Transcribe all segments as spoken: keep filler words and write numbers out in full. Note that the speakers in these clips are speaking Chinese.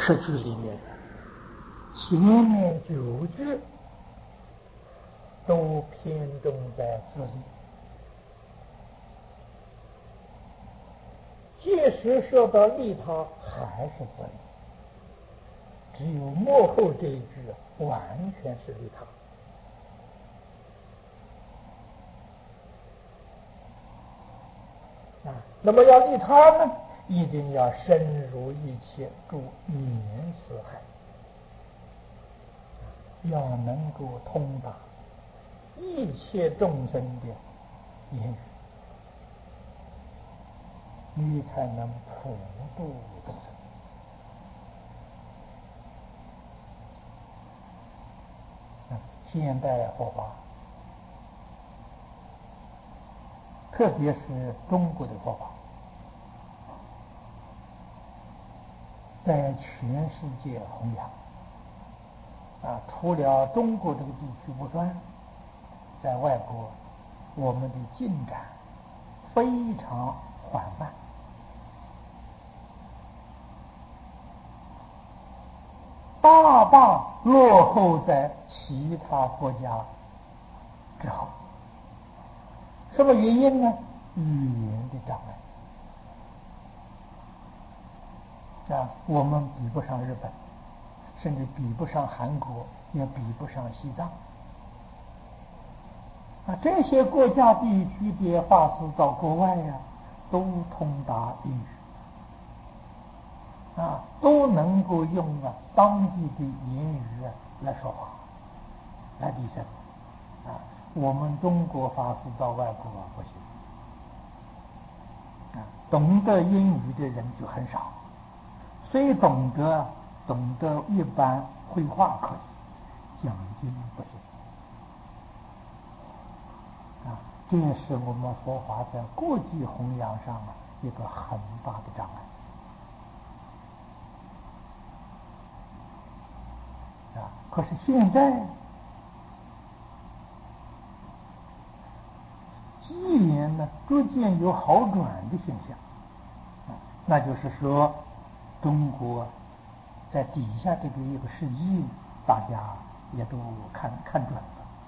十句里面，前面九句都偏重在自利。即使说到利他，还是自利。只有末后这一句完全是利他。啊，那么要利他呢，一定要深入一切，助免死害，要能够通达一切众生的言语，你才能普度众生。现代佛法，特别是中国的佛法，在全世界弘扬啊，除了中国这个地区不算，在外国我们的进展非常缓慢，大大落后在其他国家之后。什么原因呢？语言的障碍啊，我们比不上日本，甚至比不上韩国，也比不上西藏啊。这些国家地区的法师到国外呀、啊，都通达英语啊，都能够用啊当地的言语啊来说话，来提升啊。我们中国法师到外国啊不行啊，懂得英语的人就很少，虽懂得懂得一般绘画可以，讲经不行啊。这也是我们佛法在国际弘扬上啊一个很大的障碍啊。可是现在机缘呢逐渐有好转的现象，那就是说中国在底下这个一个时机，大家也都看看准了，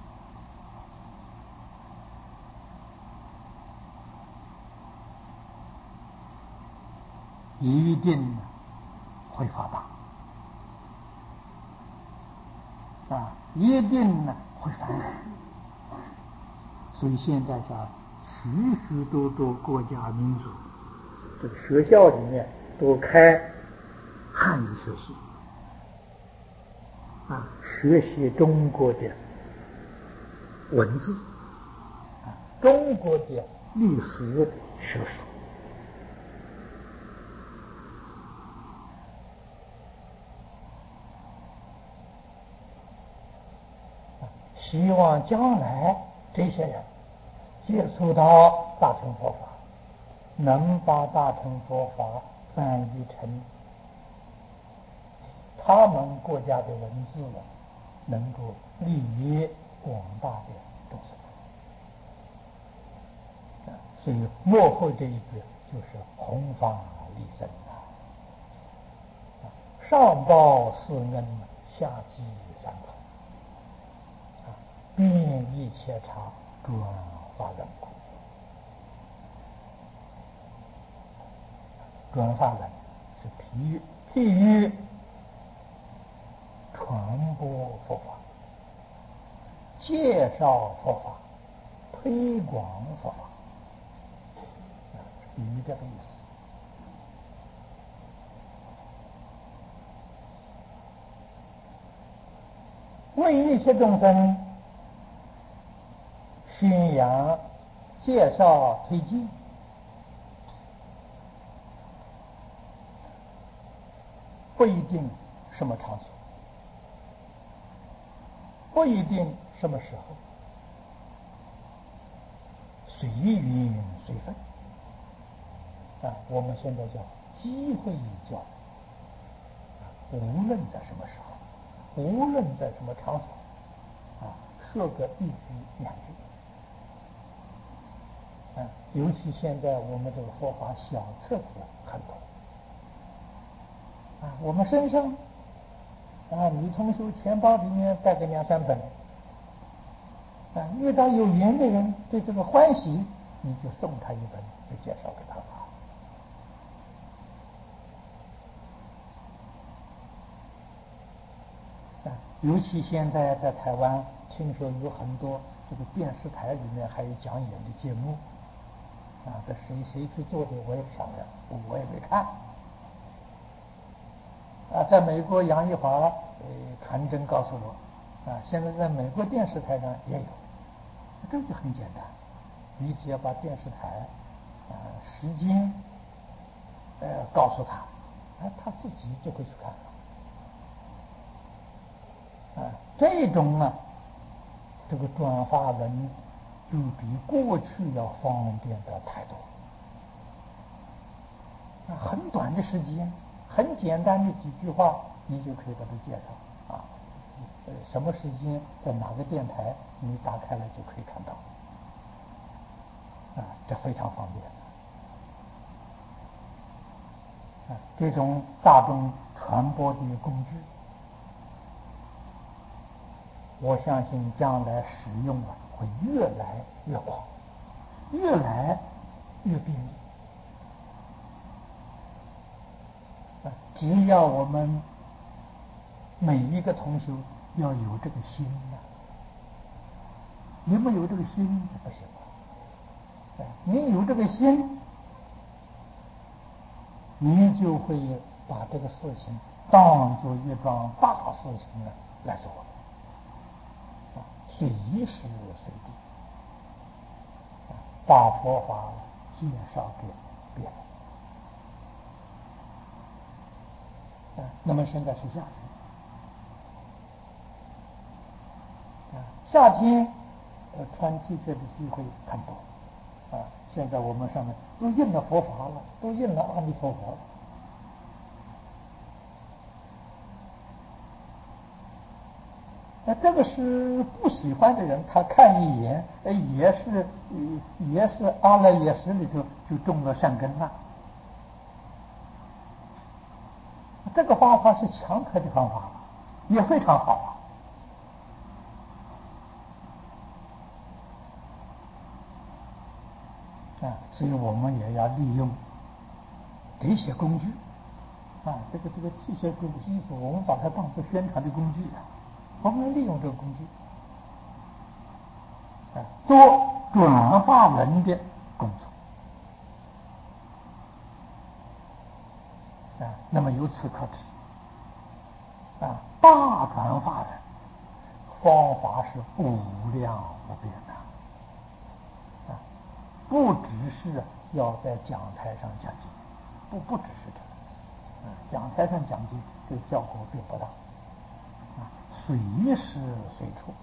一定会发达啊，一定呢会繁荣。所以现在讲许许多多国家民族，这个学校里面都开汉语学习啊，学习中国的文字啊，中国的历史学术。希望将来这些人接触到大乘佛法，能把大乘佛法翻译成他们国家的文字，能够利益广大的众生。所以幕后这一句就是弘法利生啊，上报四恩，下济三宝。遍一切差，转化人苦。转化人是譬譬喻传播佛法，介绍佛法，推广佛法，比喻这个意思。为一切众生宣扬、介绍、推荐，不一定什么场所，不一定什么时候，随缘随分啊。我们现在叫机会教育啊，无论在什么时候，无论在什么场所啊，说个一句两句啊。尤其现在我们这个佛法小册子很多啊，我们身上啊，女同学钱包里面带个两三本，啊，遇到有缘的人对这个欢喜，你就送他一本，就介绍给他吧。啊，尤其现在在台湾，听说有很多这个电视台里面还有讲演的节目，啊，这谁谁去做的我也不晓得，我也没看。啊，在美国杨一华呃传真告诉我，啊，现在在美国电视台上也有，这就很简单，你只要把电视台啊时间呃告诉他，啊，他自己就会去看了。啊，这种呢，这个转发文就比过去要方便的太多。啊，很短的时间，很简单的几句话，你就可以把它介绍啊。呃，什么时间在哪个电台，你打开了就可以看到。啊，这非常方便。啊，这种大众传播的工具，我相信将来使用啊会越来越广，越来越便利。啊，只要我们每一个同学要有这个心呐、啊，你没有这个心就不行了。你有这个心，你就会把这个事情当作一桩大事情呢来做，啊，随时随地啊把佛法介绍给别人。啊，那么现在是夏天，啊，夏天呃穿 T 恤的机会很多。啊，现在我们上面都印了佛法了，都印了阿弥陀佛了。那这个是不喜欢的人，他看一眼，呃，也是也是阿赖耶识里头就种了善根了。这个方法是强迫的方法，也非常好啊。啊，所以我们也要利用这些工具啊，这个这个这些工具，我们把它当作宣传的工具啊，我们利用这个工具啊，做转化人的工作啊。那么由此可知啊，大转化人方法是无量无边的啊，不只是要在讲台上讲经，不不只是这个，啊，讲台上讲经这个效果并不大，啊，随时随处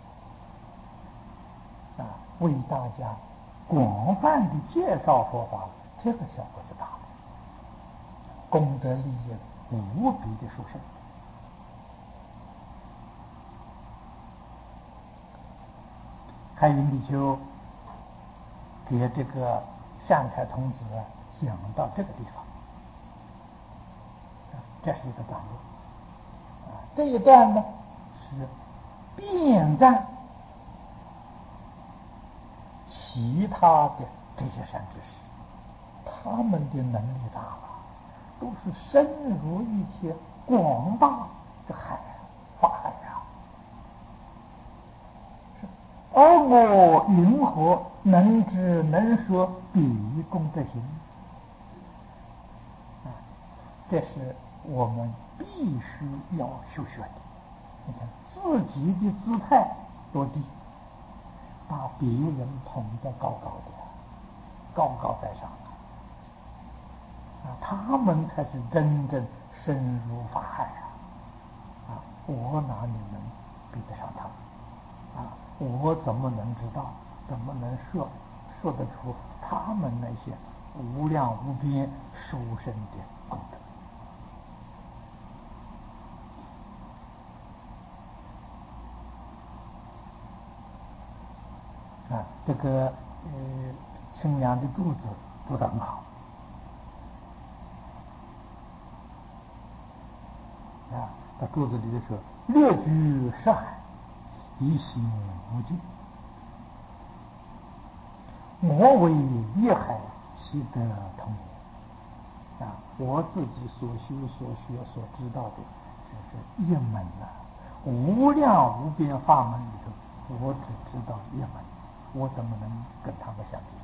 啊为大家广泛的介绍佛法，这个效果就大了，功德利益无比的殊胜。开云比丘给这个善财童子讲到这个地方，这是一个段落啊。这一段呢是遍赞其他的这些善知识，他们的能力大了，都是深入一切广大的海法海啊。而我云何能知能说彼功德行？啊，这是我们必须要修学的。你看自己的姿态多低，把别人捧得高高的，高高在上啊，他们才是真正深入法海啊！啊，我哪里能比得上他们？啊，我怎么能知道？怎么能说说得出他们那些无量无边殊胜的功德？啊，这个呃清凉的柱子做得很好。 啊，他肚子里的说：“略居涉海，一心无惧。我为一海，其德同也。”啊，我自己所修所学所知道的，只是一门啊，无量无边法门里头，我只知道一门，我怎么能跟他们相比？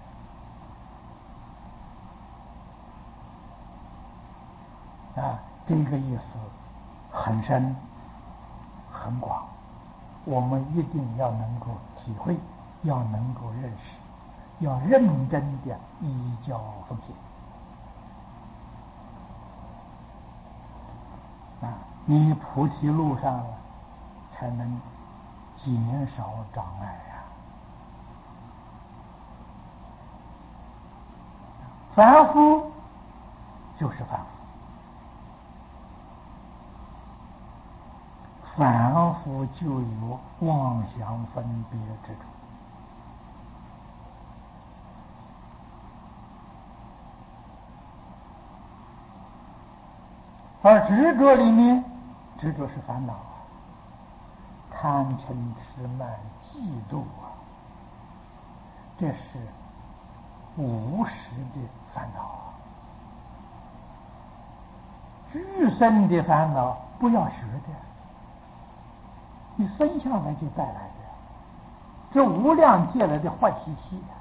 啊，这个意思很深很广，我们一定要能够体会，要能够认识，要认真的依教奉行。啊，你菩提路上才能减少障碍呀。凡夫就是凡夫。凡夫就有妄想分别之处，而执着里面，执着是烦恼，贪嗔痴慢嫉妒啊，这是无实的烦恼啊。具身的烦恼不要学的，你生下来就带来的，这无量借来的坏习气啊，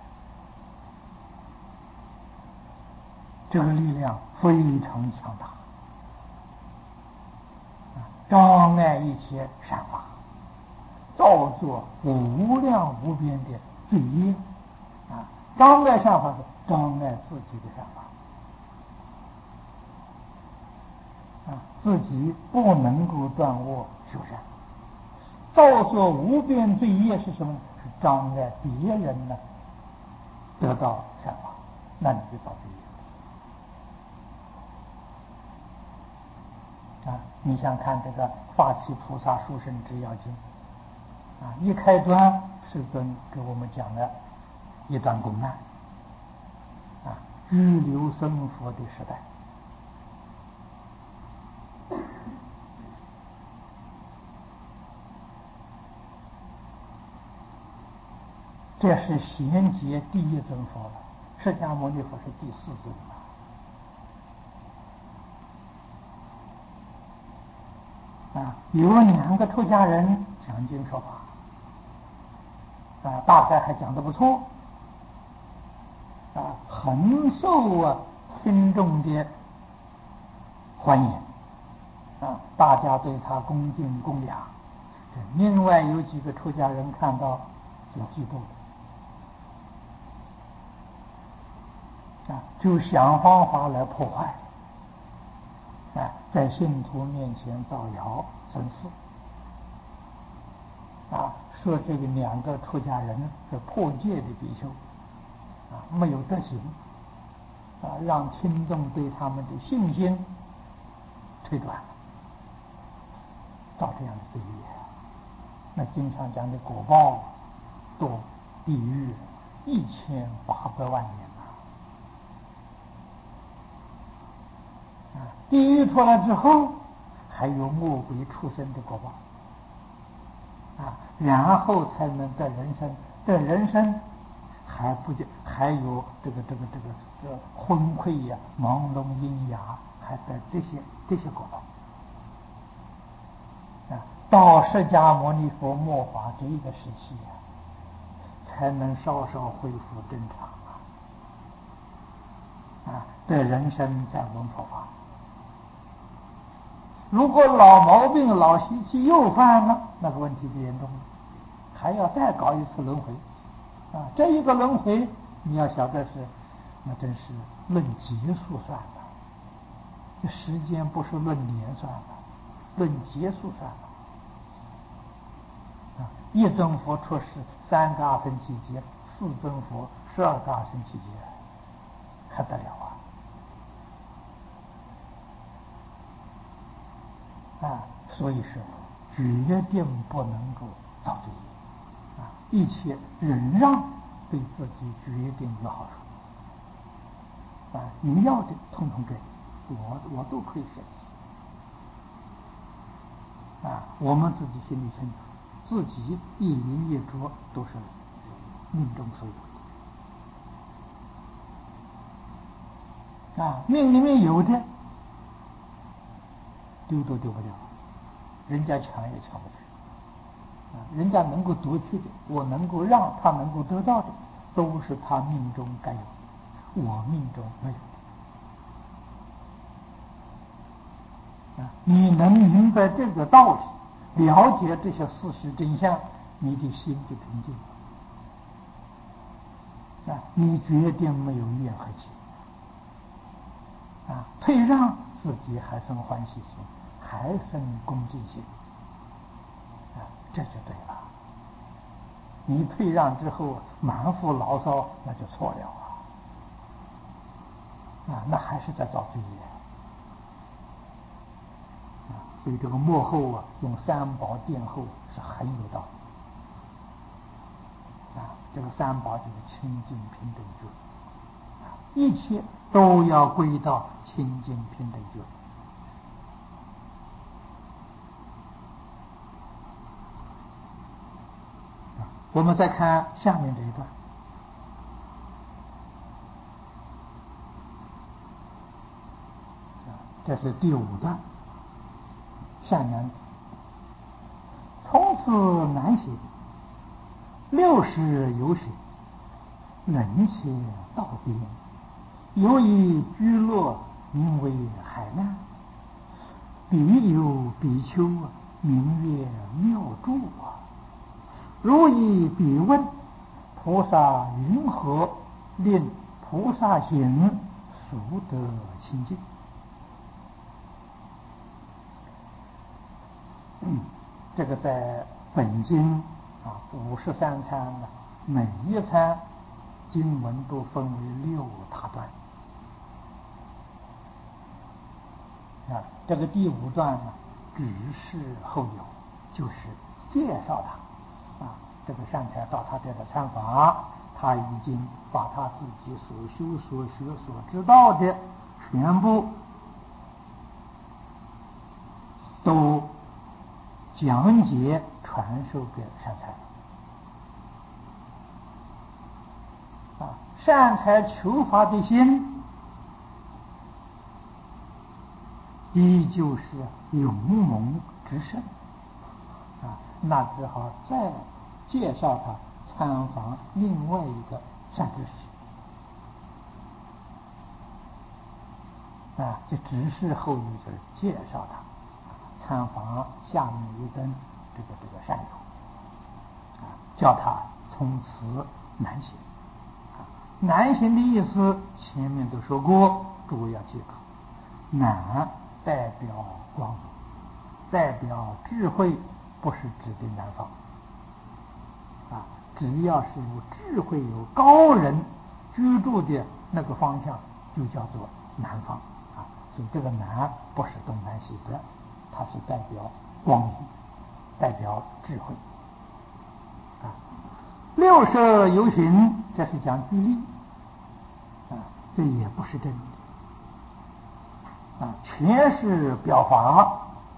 这个力量非常强大，障碍一切善法，造作无量无边的罪业啊！障碍善法是障碍自己的善法啊，自己不能够断恶修善。造作无边罪业是什么？是障碍别人呢得到善法，那你就造罪业啊！你想看这个《发起菩萨殊胜之要经》啊，一开端世尊给我们讲了一段公案啊，拘留生佛的时代。这是贤劫第一尊佛了，释迦牟尼佛是第四尊了。啊，有两个出家人讲经说法，啊，大概还讲得不错，啊，很受啊听众的欢迎，啊，大家对他恭敬供养。另外有几个出家人看到就嫉妒了。啊，就想方法来破坏，啊，在信徒面前造谣生事，啊，说这个两个出家人是破戒的比丘，啊，没有德行，啊，让听众对他们的信心推断了，造这样的罪业。那经常讲的果报堕地狱一千八百万年。地狱出来之后，还有魔鬼畜生的果报啊，然后才能得人生。得人生还不就还有这个这个这个这个昏聩呀、朦胧阴哑，还得这些这些果报啊。到释迦牟尼佛末法这一个时期啊，才能稍稍恢复正常啊，啊，得人生再闻佛法。如果老毛病老习气又犯了，那个问题就严重了，还要再搞一次轮回啊！这一个轮回你要晓得是，那真是论劫数算的，这时间不是论年算的，论劫数算的啊！一尊佛出世三个阿僧祇劫，四尊佛十二个阿僧祇劫，还得了啊！啊，所以说决定不能够造罪业啊！一切忍让对自己决定有好处啊！你要的统统给我，我都可以舍弃我们自己心里清楚，自己一饮一啄都是命中所有的啊，命里面有的丢都丢不掉，人家抢也抢不去啊，人家能够夺去的，我能够让他能够得到的，都是他命中该有的，我命中没有的啊。你能明白这个道理，了解这些事实真相，你的心就平静啊，你决定没有怨恨心啊，退让自己还生欢喜心，还生恭敬心啊，这就对了。你退让之后满腹牢骚，那就错了啊！啊，那还是在造罪业啊！所以这个幕后啊，用三宝殿后是很有道理啊。这个三宝就是清净平等觉啊，一切都要归到清净平等觉。我们再看下面这一段，这是第五段。善男子，从此南行，六十由行，人且道边，有一居落，名为海难。彼有比丘，名曰妙住啊。如以彼问，菩萨云何令菩萨行速得清净？嗯，这个在本经啊五十三参呢，每一参经文都分为六大段啊。这个第五段呢，只是后有，就是介绍他啊。这个善财到他这的参访，他已经把他自己所修所学所知道的全部都讲解传授给善财啊。善财求法的心依旧是勇猛之盛啊，那只好再介绍他参访另外一个善知识啊，就只是后一句介绍他参访下面一等这个这个善友啊，叫他从此南行啊。南行的意思前面都说过，诸位要记住，南代表光明，代表智慧，不是指的南方啊。只要是有智慧有高人居住的那个方向，就叫做南方啊。所以这个南不是东南西北，它是代表光明，代表智慧啊。六舍有行，这是讲距离啊，这也不是真的啊，全是表法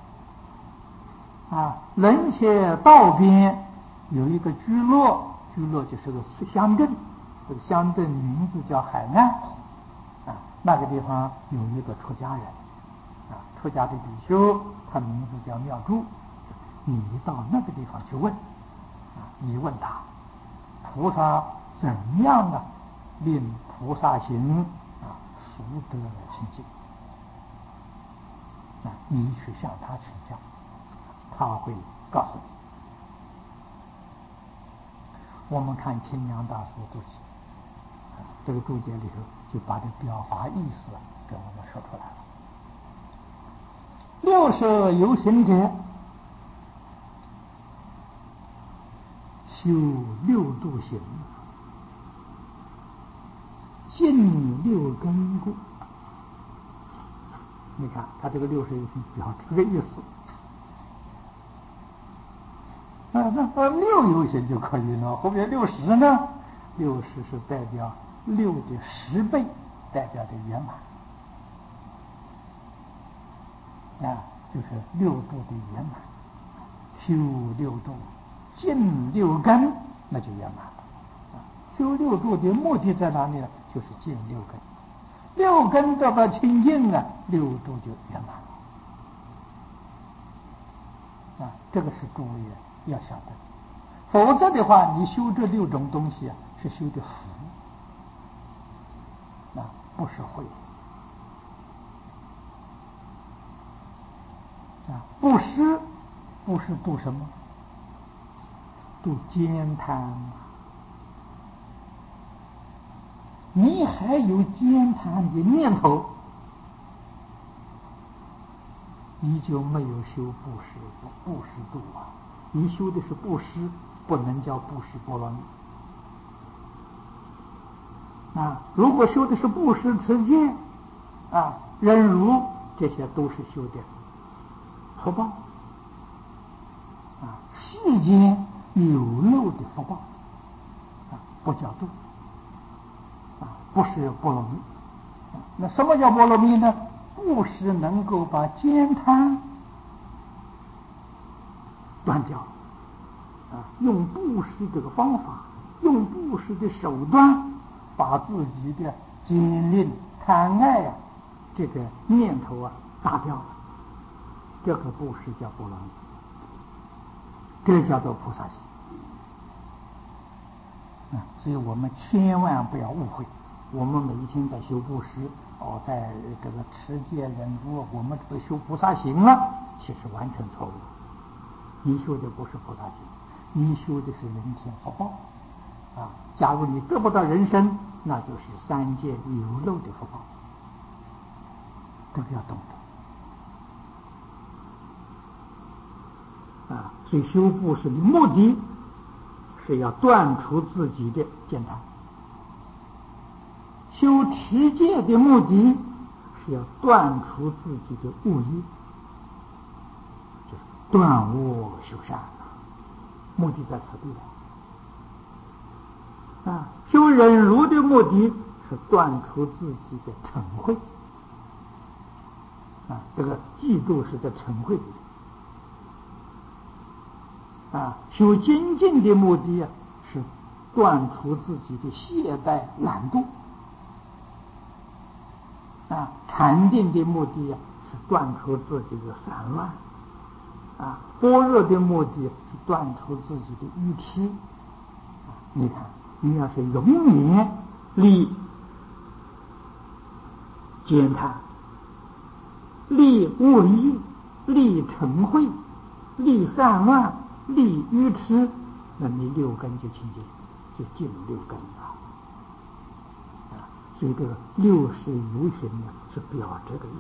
啊。人且道边有一个居落，居落就是个乡镇，这个乡镇名字叫海南啊。那个地方有一个出家人啊，出家的比丘，他名字叫妙住。你到那个地方去问啊，你问他菩萨怎样啊令菩萨行啊速得清净啊，你去向他请教，他会告诉你。我们看清凉大师注解啊，这个注解里头就把这表法意思给我们说出来了。六舍有行者，修六度行，尽六根故。你看他这个六舍有行表这个意思啊，那那六有行就可以了，后面六十呢？六十是代表六的十倍，代表的圆满啊，就是六度的圆满修六度，尽六根，那就圆满了。修六度的目的在哪里呢？就是尽六根，六根得到清净啊，六度就圆满了。啊，这个是诸位要晓得，否则的话，你修这六种东西啊，是修的福啊，不是慧啊。布施，布施度什么？度慳贪。你还有慳贪的念头，你就没有修布施布施度啊。你修的是布施，不能叫布施波罗蜜啊。如果修的是布施持戒啊、忍辱，这些都是修的福报啊，世间有漏的福报啊，不叫度啊，不是波罗蜜。那什么叫波罗蜜呢？布施能够把慳贪断掉啊，用布施这个方法，用布施的手段，把自己的精吝贪爱啊这个念头啊打掉了，这个布施叫波罗蜜，这叫做菩萨行啊。所以我们千万不要误会，我们每一天在修布施哦，在这个持戒忍辱，我们这个修菩萨行了，其实完全错误。你修的不是菩萨行，你修的是人天福报啊。假如你得不到人身，那就是三界有漏的福报，这个要懂得啊。所以修布施的目的是要断除自己的见贪，修持戒的目的是要断除自己的恶业，就是断恶修善，目的在此地啊。修忍辱的目的是断除自己的嗔恚啊，这个嫉妒是在嗔恚里啊。修精进的目的啊，是断除自己的懈怠懒惰啊。禅定的目的啊，是断除自己的散乱啊。般若的目的是断除自己的愚痴啊。你看，你要是永远离慳贪，离恶业，离嗔恚，离散乱，离愚痴，那你六根就清净，就进六根了啊。所以这个六识有形呢，是表这个意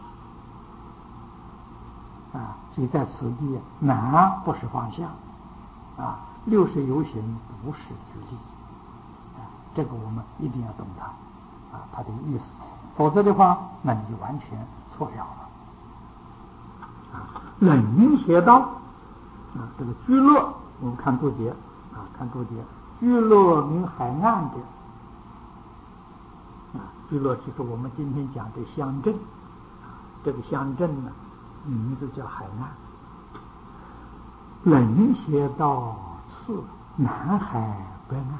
思啊。所以在此地，难不是方向啊，六识有形不是举例啊，这个我们一定要懂它啊，它的意思，否则的话，那你就完全错了了啊。冷邪道啊，这个居乐，我们看注解啊，看注解，居乐名海岸的啊，居乐就是我们今天讲的乡镇啊，这个乡镇呢，名字叫海岸。冷邪道次南海北岸。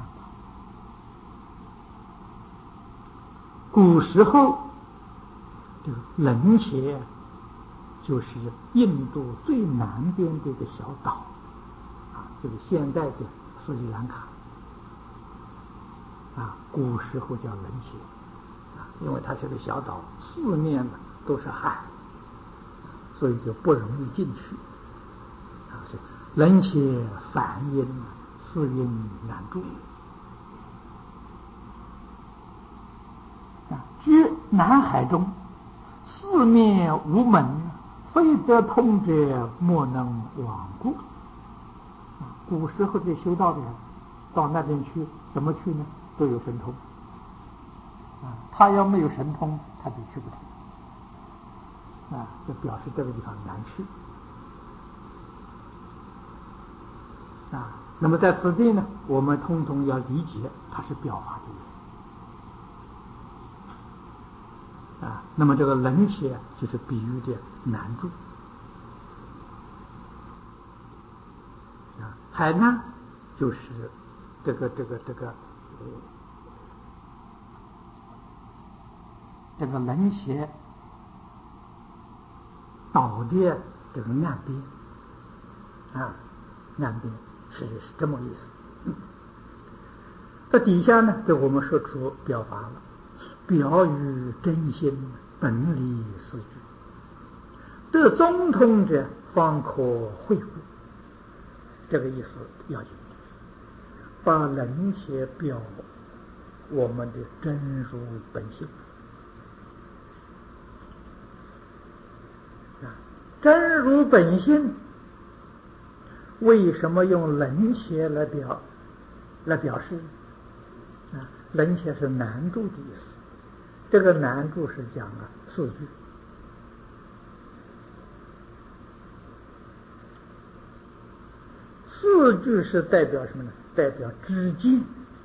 古时候，这个冷血就是印度最南边的一个小岛啊，就是现在的斯里兰卡啊。古时候叫冷血啊，因为它是个小岛，四面呢都是海，所以就不容易进去啊。所以冷血反音四音难住啊。居南海中，四面无门，非得通者莫能往故。古时候这修道的人到那边去，怎么去呢？都有神通啊。他要没有神通，他就去不通啊。这表示这个地方难去啊。那么在此地呢，我们通通要理解，它是表法的意思啊。那么这个冷血就是比喻的难住海难就是这个这个这个呃这个冷血倒的这个岸边啊，岸边是是这么意思。这底下呢，给我们说出表法了：表于真心，本理四句，得中通者，方可会故。这个意思要紧，把冷血表我们的真如本性啊，真如本性为什么用冷血来表来表示啊？冷血是难住的意思，这个难住是讲啊四句。四句是代表什么呢？代表知见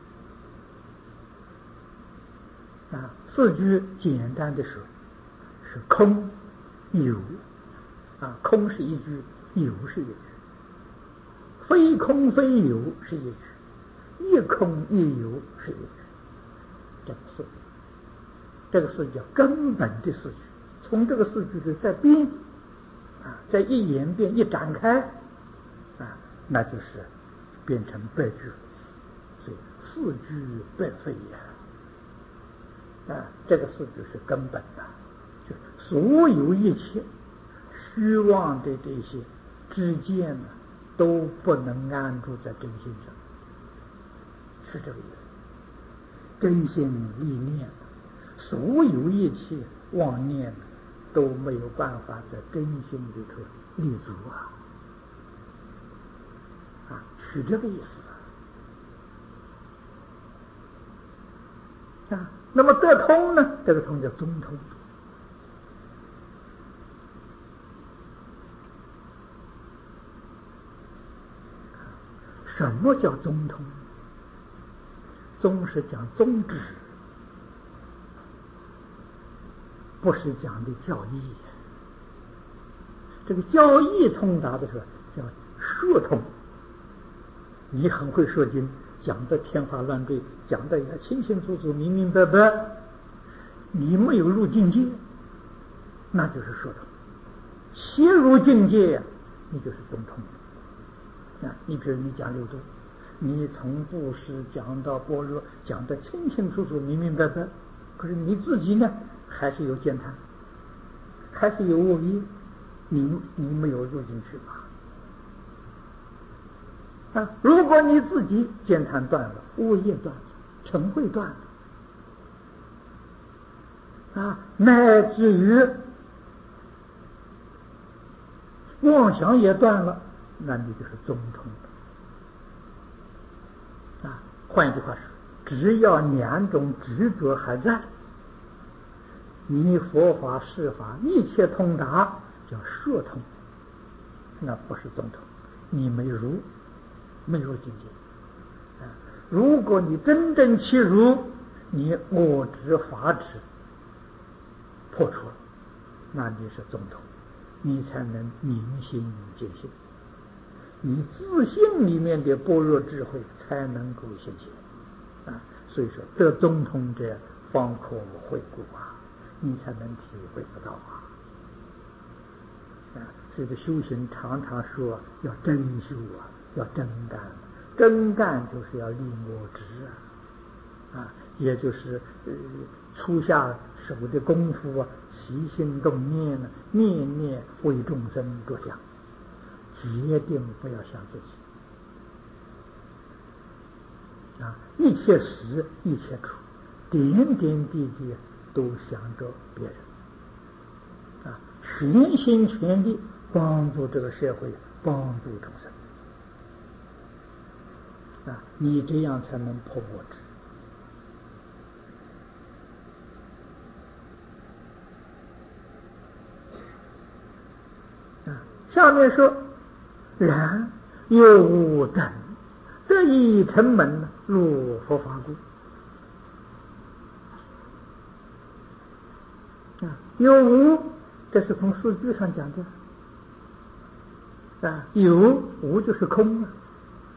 啊。四句简单的说是空有啊，空是一句，有是一句，非空非有是一句，一空一有是一句。这个四句，这个四句叫根本的四句。从这个四句里再变啊，再一演变一展开啊，那就是变成百句了。所以四句百废呀！啊，这个四句是根本的，就所有一切虚妄的这些知见呢，都不能安住在真心上，是这个意思。真心立念，所有一切妄念都没有办法在真心里头立足啊！啊，是这个意思啊。那么得通呢？这个通叫中通。什么叫中通？宗是讲宗旨，不是讲的教义。这个教义通达的时候叫说通，你很会说经，讲的天花乱坠，讲的也清清楚楚、明明白白，你没有入境界，那就是说通；先入境界呀，你就是中通。啊，你比如你讲六度，你从布施讲到般若，讲得清清楚楚、明明白白，可是你自己呢，还是有见贪，还是有恶业，你你没有入进去嘛？啊，如果你自己见贪断了，恶业断了，嗔恚断了，啊，乃至于妄想也断了，那你就是中通的。啊，换一句话说，只要两种执着还在，你佛法事法一切通达，叫说通，那不是中通，你没入，没入境界。啊，如果你真正契入，你我执法执破除了，那你是中通，你才能明心见性，你自信里面的般若智慧才能够现前啊。所以说得中通者，方可会故啊，你才能体会得到啊。啊，这个修行常常说要真修啊，要真干，真干就是要立我执啊，啊，也就是呃初下手的功夫啊，起心动念呢，念念为众生着想，决定不要想自己啊，一切时一切处，点点滴滴都想着别人啊，全心全力帮助这个社会，帮助众生啊，你这样才能破我执。啊，下面说，然有无等，得以成门，入佛法故。啊，有无，这是从四句上讲的。啊，有无就是空啊，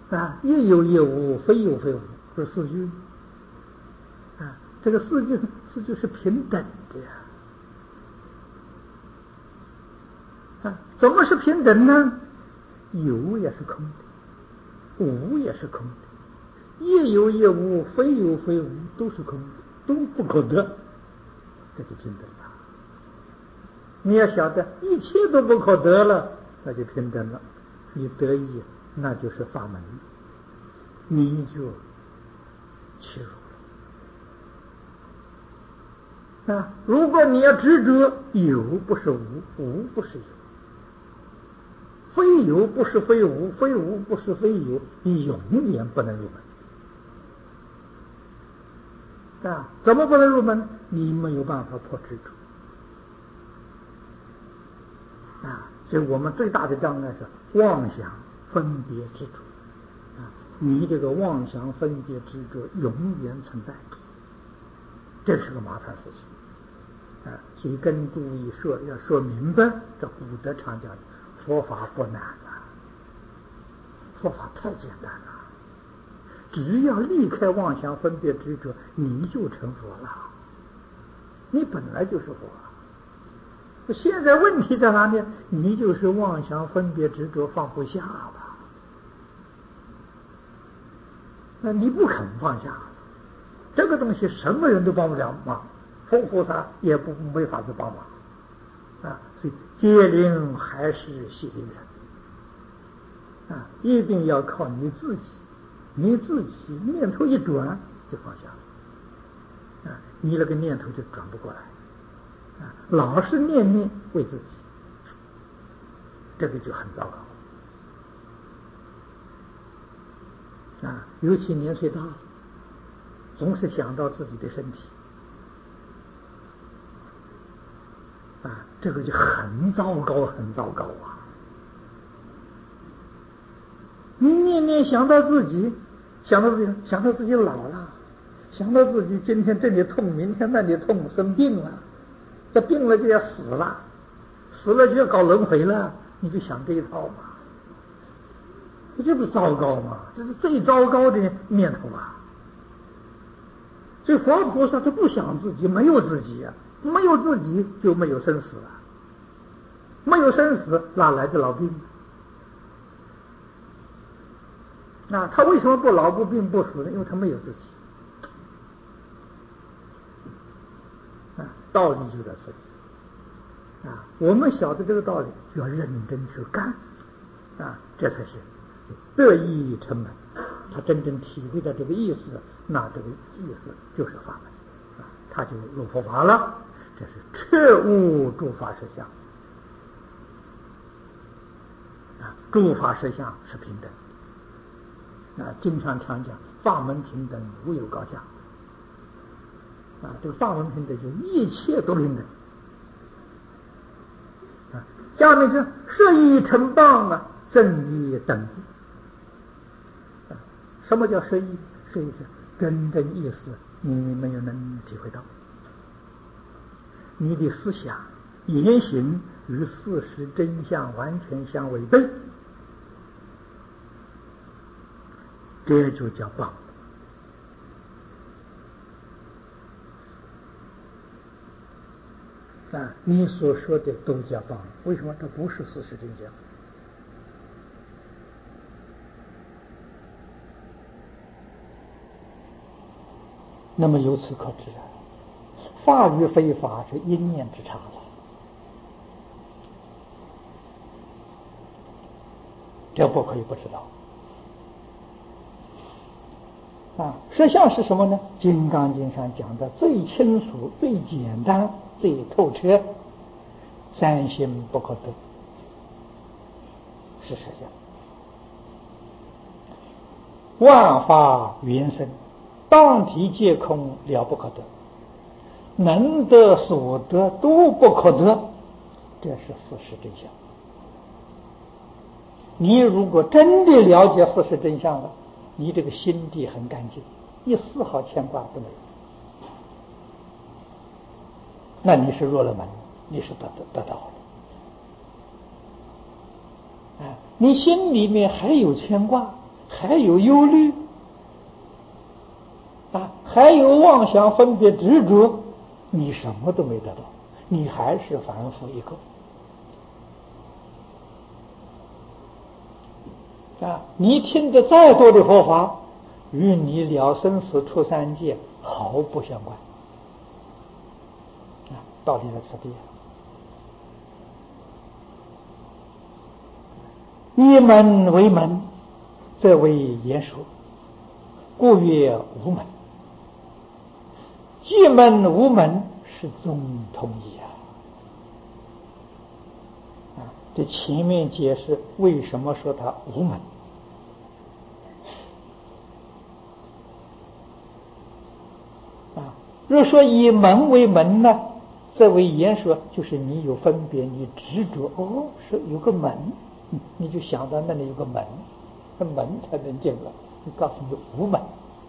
啊，也有也无，非有非无，是四句。啊，这个四句四句是平等的呀。啊，怎么是平等呢？有也是空的，无也是空的，也有也无，非有非无，都是空的，都不可得，这就平等了。你要晓得一切都不可得了，那就平等了。你得意，那就是法门，你就切入了。啊，如果你要执着，有不是无，无不是有，非有不是非无，非无不是非有，你永远不能入门。啊，怎么不能入门？你没有办法破执着。啊，所以我们最大的障碍是妄想分别执着。啊，你这个妄想分别执着永远存在，这是个麻烦事情。啊，所以跟诸位说要说明白，这古德常讲，佛法不难啊，佛法太简单了，只要离开妄想分别执着，你就成佛了，你本来就是佛。现在问题在哪里？你就是妄想分别执着放不下吧？那你不肯放下，这个东西什么人都帮不了忙，佛菩萨也不没法子帮忙啊！所以戒灵还是系灵人啊，一定要靠你自己，你自己念头一转就放下了啊，你那个念头就转不过来。老是念念为自己，这个就很糟糕啊！尤其年岁大了，总是想到自己的身体啊，这个就很糟糕，很糟糕啊！你念念想到自己，想到自己，想到自己老了，想到自己今天这里痛，明天那里痛，生病了。这病了就要死了，死了就要搞轮回了，你就想这一套嘛？这不是糟糕吗？这是最糟糕的念头啊！所以佛菩萨他不想自己，没有自己啊，没有自己就没有生死啊，没有生死哪来的老病？那他为什么不老不病不死呢？因为他没有自己。道理就在这里啊！我们晓得这个道理，就要认真去干啊，这才是得意成门。他真正体会到这个意思，那这个意思就是法门啊，他就入佛法了。这是彻悟诸法实相啊，诸法实相是平等啊。经常常讲法门平等，无有高下。啊，这个法门平等就一切都平等啊。下面就摄意成棒啊，正义等啊。什么叫摄意？摄意是真正意思你没有能体会到，你的思想言行与事实真相完全相违背，这就叫棒。啊，你所说的都叫棒，为什么？这不是事实真相。那么由此可知啊，法与非法是一念之差了，这不可以不知道啊。实相是什么呢？《金刚经》上讲的最清楚、最简单、最透彻，三心不可得，是实相。万法缘生，当体皆空，了不可得，能得所得都不可得，这是事实真相。你如果真的了解事实真相了，你这个心地很干净，一丝毫牵挂都没有，那你是入了门，你是得得到了。啊，你心里面还有牵挂， 还有忧虑啊，还有妄想分别执着，你什么都没得到，你还是凡夫一个啊！你听的再多的佛法，与你了生死出三界毫不相关啊！道理在此地。一门为门，则为言说，故曰无门。一门无门是总统一啊！啊，这前面解释为什么说它无门啊？若说以门为门呢，则为言说，就是你有分别，你执着，哦，是有个门，你就想到那里有个门，那门才能进来。你告诉你无门，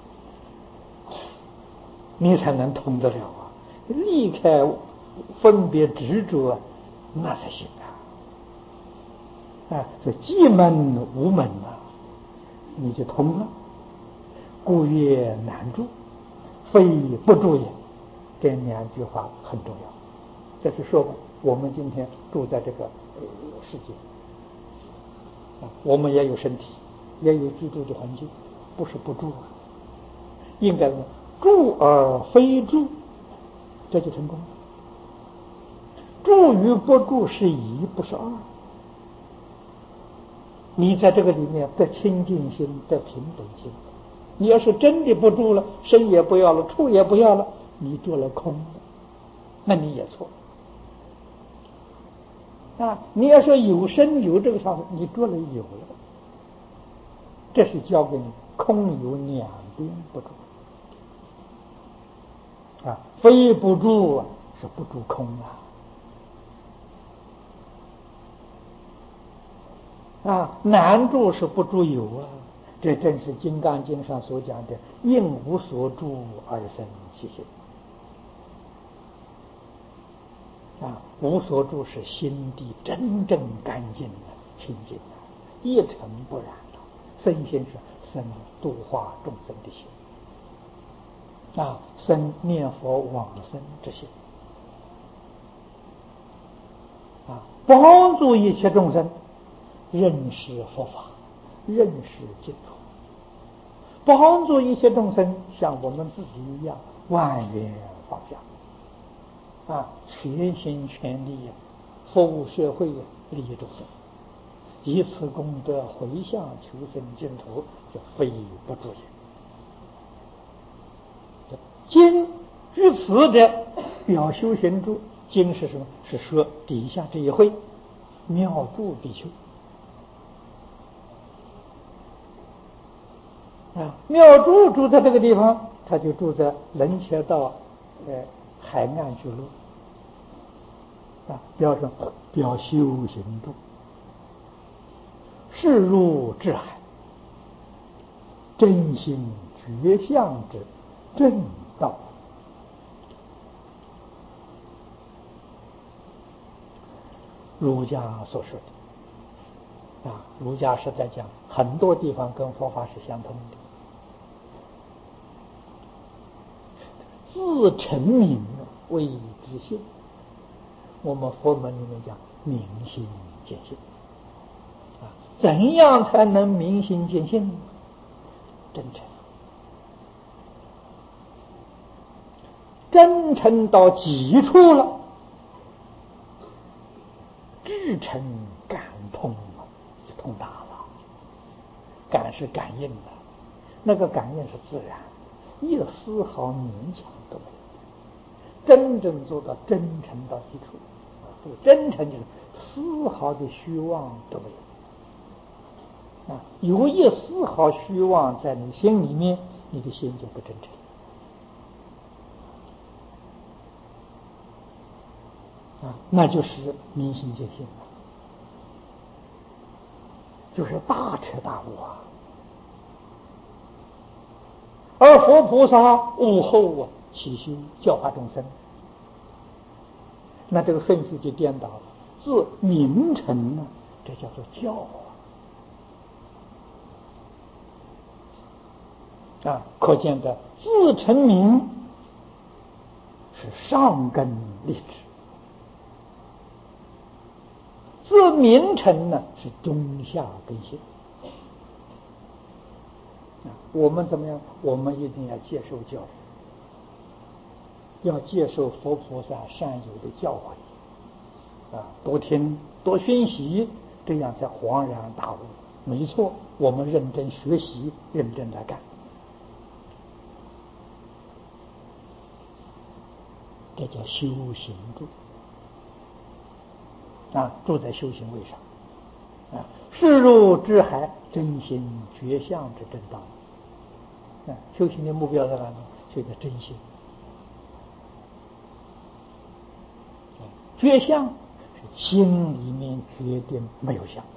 你才能通得了啊！离开分别执着，那才行啊！啊，这既门无门啊，你就通了。故曰难住，非不住也。这两句话很重要。这是说我们今天住在这个世界啊，我们也有身体，也有居住的环境，不是不住啊，应该是住而非住，这就成功了。住与不住是一，不是二。你在这个里面得清净心，得平等心。你要是真的不住了，身也不要了，处也不要了，你做了空了，那你也错啊！你要说有身有这个上，你做了有了，这是教给你空有两边不住啊，非不住是不住空啊啊，难住是不住有啊，这正是《金刚经》上所讲的应无所住而生其心啊，无所住是心地真正干净的清净的，一尘不染的，身心是生度化众生的心啊，生念佛往生之心啊，帮助一切众生认识佛法，认识净土，帮助一切众生像我们自己一样万缘放下啊，全心全力服务社会，利益众生，以此功德回向求生净土，就非不住也。经于此者表修行住，经是什么？是说底下这一回妙住比丘啊，妙住住在这个地方，他就住在人切道呃海岸居落啊，表示表修行住，是入智海，真心觉相之正道。儒家所说的啊，儒家是在讲很多地方跟佛法是相通的。自成名为之性，我们佛门里面讲明心见性啊，怎样才能明心见性？真诚，真诚到极处了，至诚感通就通达了。感是感应的，那个感应是自然，一丝毫勉强都没有。真正做到真诚到极处，这个真诚就是丝毫的虚妄都没有啊！有一丝毫虚妄在你心里面，你的心就不真诚啊，那就是明心见性，就是大彻大悟啊！而佛菩萨悟后啊，起修教化众生，那这个顺序就颠倒了。自明诚呢，这叫做教啊。 啊，可见的自成名是上根立志，自名成呢是中下根性。啊，我们怎么样？我们一定要接受教育，要接受佛菩萨善友的教诲，啊，多听多熏习，这样才恍然大悟。没错，我们认真学习，认真来干。这叫修行住啊，住在修行位上啊，视入知海，真心觉相之正道啊。修行的目标在哪里？就在真心。觉相是心里面决定没有相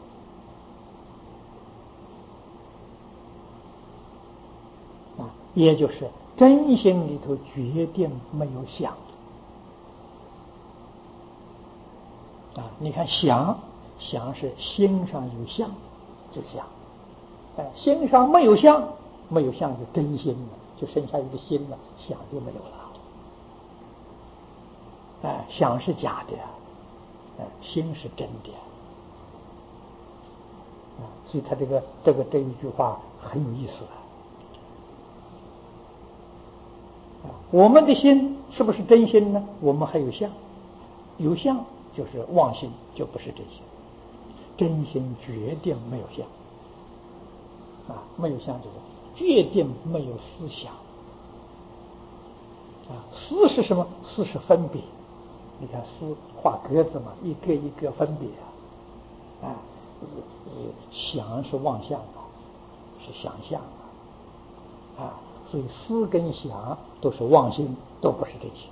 啊，也就是真心里头决定没有相。啊，你看想想是心上有相就想，哎，心上没有相，没有相就真心了，就剩下一个心了，想就没有了。哎，想是假的，哎，心是真的。啊，所以他这个这个这一句话很有意思啊。我们的心是不是真心呢？我们还有相，有相就是妄心，就不是真心。真心决定没有相啊，没有相就是决定没有思想啊。思是什么？思是分别。你看思画格子嘛，一个一个分别啊。啊，想是妄想啊，是想象啊。啊，所以思跟想都是妄心，都不是真心。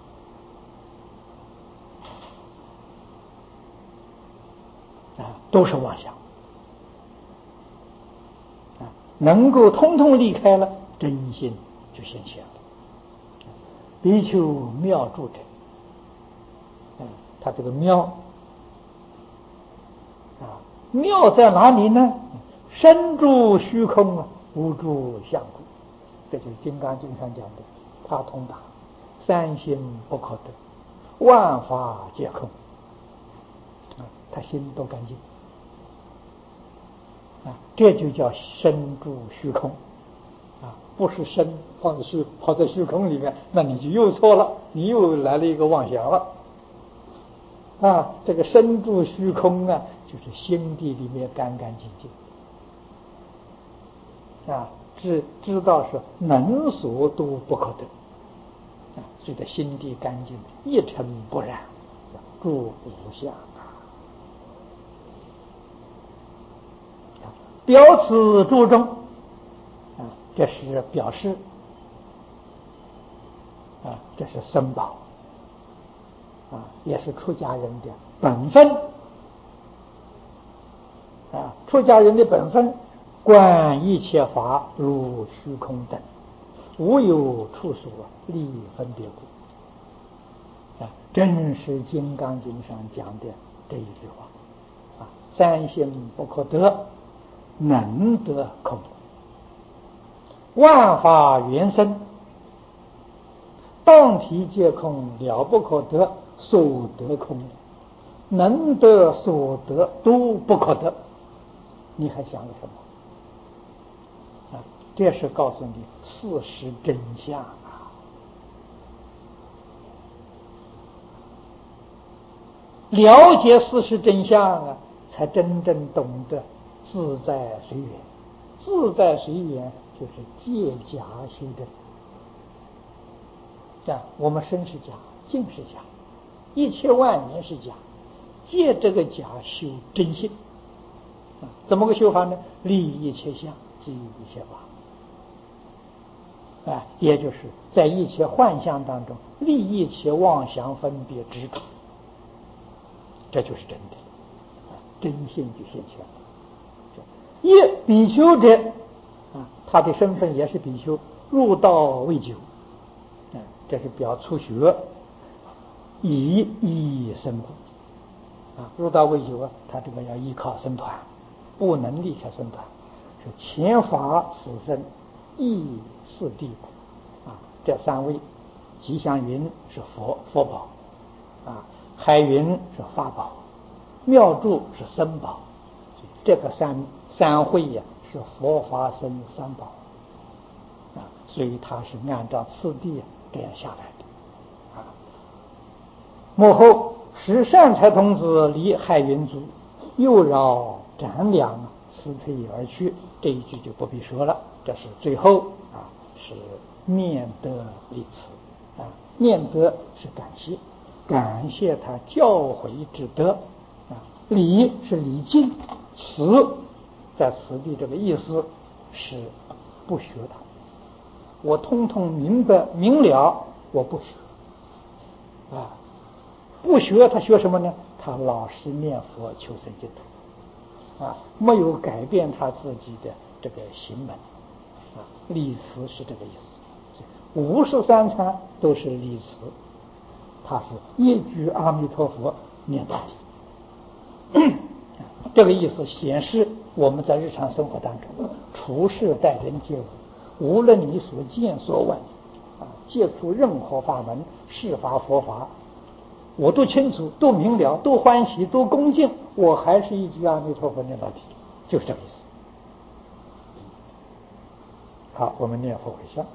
啊，都是妄想啊，能够通通离开了，真心就现前了。比丘妙住者，嗯，他这个妙啊，妙在哪里呢？身住虚空啊，无住相故。这就是《金刚经》上讲的，他通达三心不可得，万法皆空啊，他心都干净。啊，这就叫身住虚空啊，不是身放在虚跑在虚空里面，那你就又错了，你又来了一个妄想了啊。这个身住虚空啊，就是心地里面干干净净啊，知知道是能所都不可得啊，所以的心地干净，一尘不染，住无相。表此注中啊，这是表示啊，这是僧宝啊，也是出家人的本分啊。出家人的本分，观一切法如虚空等，无有处所立分别故啊，正是《金刚经》上讲的这一句话啊，三心不可得，能得空，万法缘生，当体皆空，了不可得，所得空，能得所得都不可得，你还想了什么啊？这是告诉你事实真相啊！了解事实真相啊，才真正懂得自在随缘。自在随缘就是借假修真啊，我们身是假，境是假，一切万年是假，借这个假修真性啊。怎么个修法呢？立一切相，即一切法啊，也就是在一切幻象当中立一切妄想分别执着，这就是真的啊，真性就现前了。一比丘者啊，他的身份也是比丘，入道未久啊，这是表初学，以依僧故啊，入道未久啊，他这个要依靠僧团，不能离开僧团，是前法此身义四谛啊，这三位，吉祥云是佛佛宝啊，海云是法宝，妙住是僧宝，这个三三会呀、啊、是佛法僧三宝啊，所以它是按照次第这样下来的啊。幕后使善财童子离海云族，又绕斩两，辞退而去。这一句就不必说了，这是最后啊，是念德立辞啊，念德是感谢，感谢他教诲之德啊，礼是礼敬，辞在此地这个意思是不学他，我通通明白明了，我不学啊，不学他学什么呢？他老实念佛求生净土啊，没有改变他自己的这个行门啊，礼辞是这个意思。五十三参都是礼辞，他是一句阿弥陀佛念到底。这个意思显示我们在日常生活当中处事待人接物，无论你所见所闻啊，接触任何法门事法佛法，我都清楚，都明了，都欢喜，都恭敬，我还是一句阿弥陀佛念到底，就是这个意思。好，我们念佛回向。